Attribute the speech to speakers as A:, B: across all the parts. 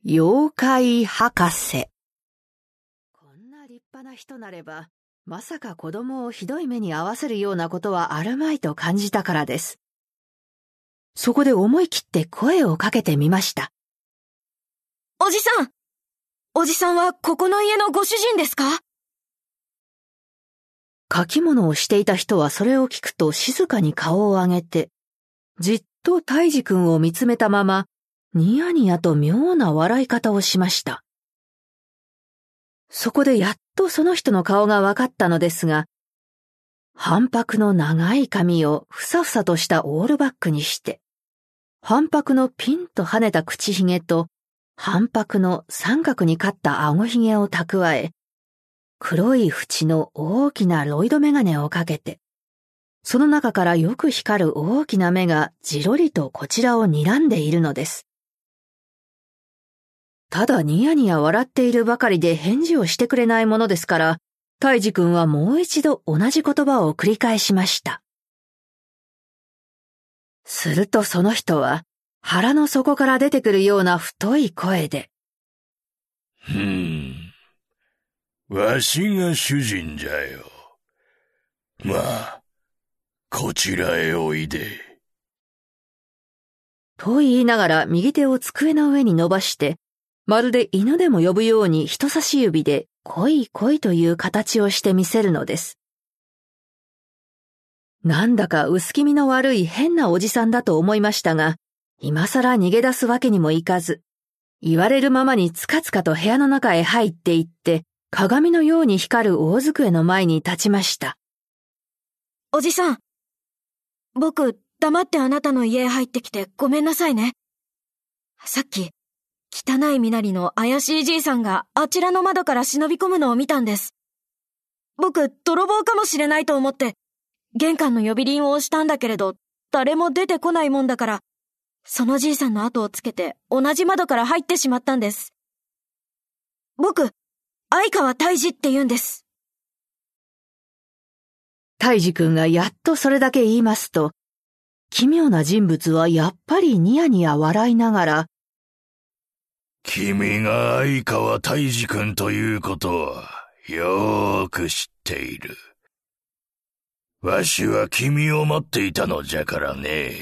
A: 妖怪博士。こんな立派な人なれば、まさか子供をひどい目に遭わせるようなことはあるまいと感じたからです。そこで思い切って声をかけてみました。
B: おじさん！おじさんはここの家のご主人ですか？
A: 書き物をしていた人はそれを聞くと静かに顔を上げて、じっと泰治君を見つめたまま、ニヤニヤと妙な笑い方をしました。そこでやっとその人の顔がわかったのですが、半白の長い髪をふさふさとしたオールバックにして、半白のピンと跳ねた口ひげと、半白の三角に刈った顎ひげを蓄え、黒い縁の大きなロイドメガネをかけて、その中からよく光る大きな目がじろりとこちらを睨んでいるのです。ただニヤニヤ笑っているばかりで返事をしてくれないものですから、泰治君はもう一度同じ言葉を繰り返しました。するとその人は腹の底から出てくるような太い声で、
C: わしが主人じゃよ。まあ、こちらへおいで。
A: と言いながら右手を机の上に伸ばして、まるで犬でも呼ぶように人差し指で来い来いという形をしてみせるのです。なんだか薄気味の悪い変なおじさんだと思いましたが、今更逃げ出すわけにもいかず、言われるままにつかつかと部屋の中へ入っていって、鏡のように光る大机の前に立ちました。
B: おじさん、僕、黙ってあなたの家へ入ってきてごめんなさいね。さっき、汚い身なりの怪しいじいさんがあちらの窓から忍び込むのを見たんです。僕、泥棒かもしれないと思って、玄関の呼び鈴を押したんだけれど、誰も出てこないもんだから、そのじいさんの後をつけて同じ窓から入ってしまったんです。僕、相川泰治って言うんです。
A: 泰治君がやっとそれだけ言いますと、奇妙な人物はやっぱりニヤニヤ笑いながら、
C: 君が相川泰治君ということはよーく知っている。わしは君を待っていたのじゃからね。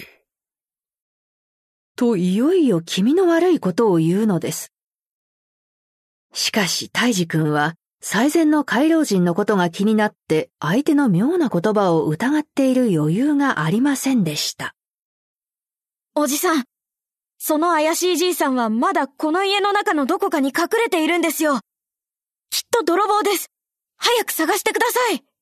A: といよいよ気味の悪いことを言うのです。しかし泰治君は最前の海老人のことが気になって相手の妙な言葉を疑っている余裕がありませんでした。
B: おじさん、その怪しいじいさんはまだこの家の中のどこかに隠れているんですよ。きっと泥棒です。早く探してください。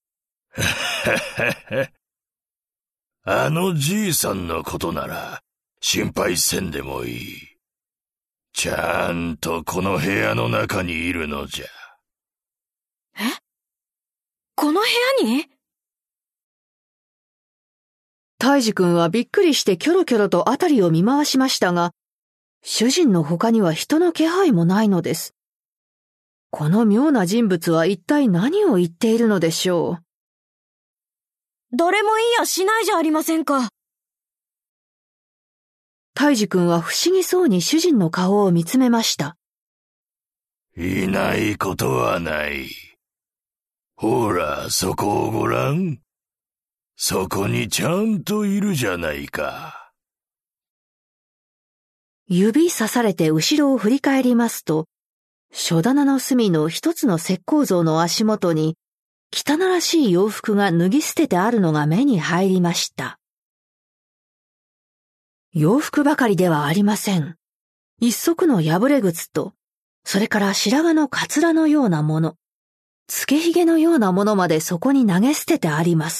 C: あのじいさんのことなら心配せんでもいい。ちゃんとこの部屋の中にいるのじゃ。
B: え？この部屋に？
A: 泰治君はびっくりしてキョロキョロとあたりを見回しましたが、主人の他には人の気配もないのです。この妙な人物は一体何を言っているのでしょう。
B: 誰もいやしないじゃありませんか。
A: 泰治君は不思議そうに主人の顔を見つめました。
C: いないことはない。ほら、そこをごらん。そこにちゃんといるじゃないか。
A: 指さされて後ろを振り返りますと、書棚の隅の一つの石膏像の足元に、汚らしい洋服が脱ぎ捨ててあるのが目に入りました。洋服ばかりではありません。一足の破れ靴と、それから白髪のカツラのようなもの、つけひげのようなものまでそこに投げ捨ててあります。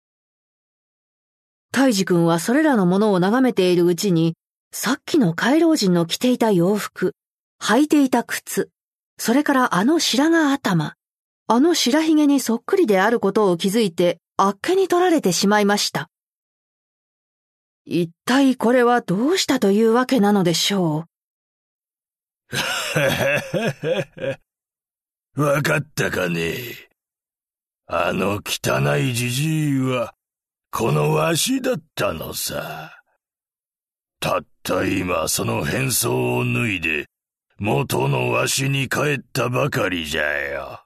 A: 泰治君はそれらのものを眺めているうちに、さっきの海老人の着ていた洋服、履いていた靴、それからあの白髪頭、あの白ひげにそっくりであることを気づいて、あっけに取られてしまいました。一体これはどうしたというわけなのでしょ
C: う。わかったかね。あの汚いじじいは、このわしだったのさ。 たった今その変装を脱いで、元のわしに帰ったばかりじゃよ。